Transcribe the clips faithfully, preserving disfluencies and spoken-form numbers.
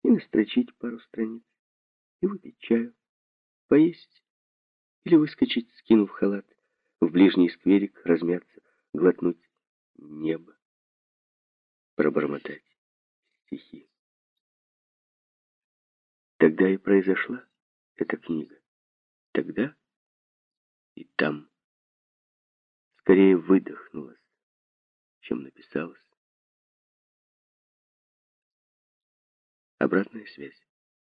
и настрочить пару страниц, и выпить чаю, поесть или выскочить, скинув халат, в ближний скверик, размяться, глотнуть небо, пробормотать стихи. Тогда и произошла эта книга. Тогда и там. Скорее выдохнулась, чем написалась. Обратная связь.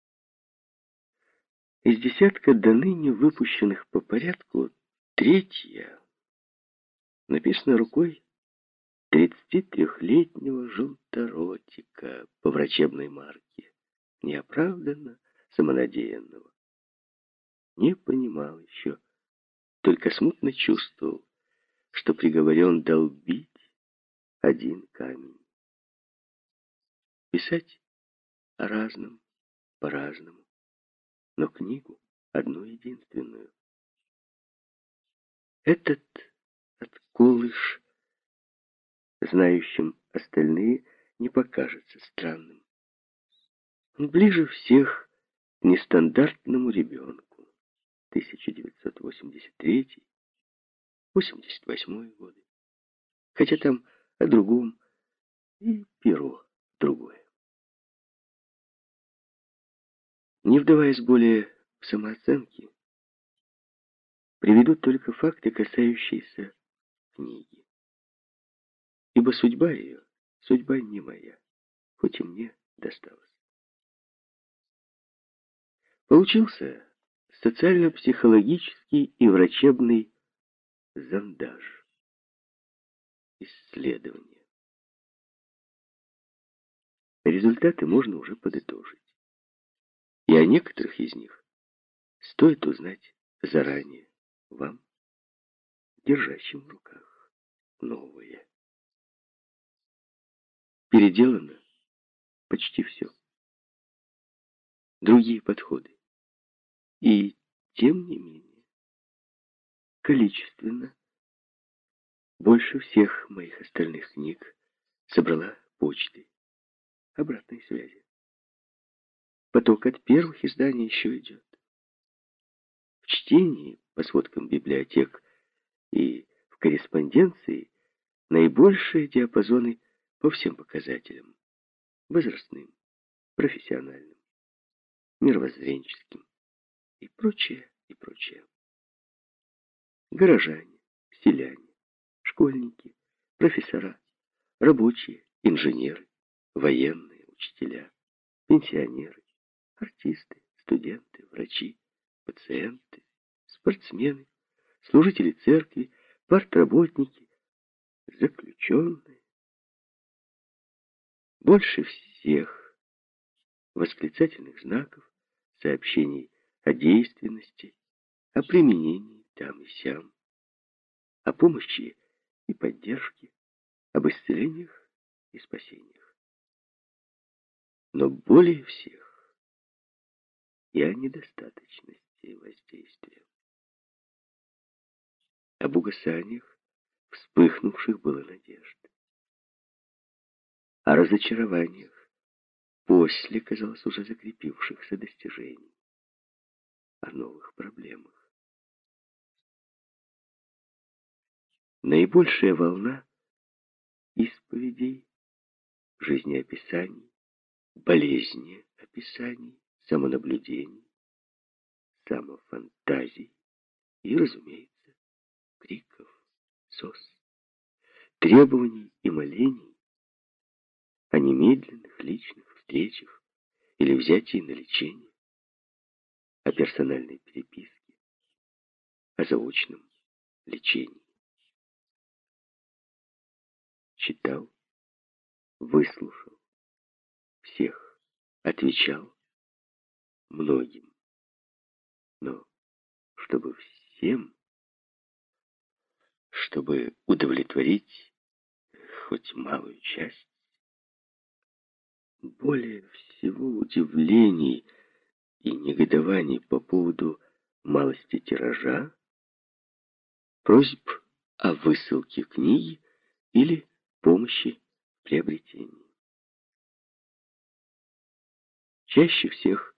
Из десятка до ныне выпущенных по порядку третья написана рукой тридцатитрёхлетнего желторотика по врачебной марке, неоправданно самонадеянного. Не понимал еще, только смутно чувствовал, что приговорен долбить один камень. Писать о разном, по-разному, но книгу одну единственную. Этот отколыш, знающим остальные, не покажется странным. Он ближе всех к нестандартному ребенку. тысяча девятьсот восемьдесят третий — восемьдесят восьмой годы. Хотя там о другом, и перо другое. Не вдаваясь более в самооценки, приведу только факты, касающиеся книги. Ибо судьба ее, судьба не моя, хоть и мне досталась. Получился социально-психологический и врачебный зондаж. Исследование. Результаты можно уже подытожить. И о некоторых из них стоит узнать заранее вам, держащим в руках новое. Переделано почти все. Другие подходы. И тем не менее, количественно больше всех моих остальных книг собрала почты обратной связи. Поток от первых изданий еще идет. В чтении, по сводкам библиотек и в корреспонденции наибольшие диапазоны по всем показателям: возрастным, профессиональным, мировоззренческим и прочее, и прочее. Горожане, селяне, школьники, профессора, рабочие, инженеры, военные, учителя, пенсионеры, артисты, студенты, врачи, пациенты, спортсмены, служители церкви, партработники, заключенные. Больше всех восклицательных знаков, сообщений о действенности, о применении там и сям, о помощи и поддержке, об исцелениях и спасениях. Но более всех и о недостаточности воздействия. Об угасаниях, вспыхнувших было надежд. О разочарованиях, после, казалось, уже закрепившихся достижений. О новых проблемах. Наибольшая волна исповедей, жизнеописаний, болезнеописаний, самонаблюдений, самофантазий и, разумеется, криков, слез, требований и молений о немедленных личных встречах или взятии на лечение, о персональной переписке, о заочном лечении. Читал, выслушал всех, отвечал многим. Но чтобы всем, чтобы удовлетворить хоть малую часть, более всего удивлений и негодований по поводу малости тиража, просьб о высылке книги или помощи в приобретении. Чаще всех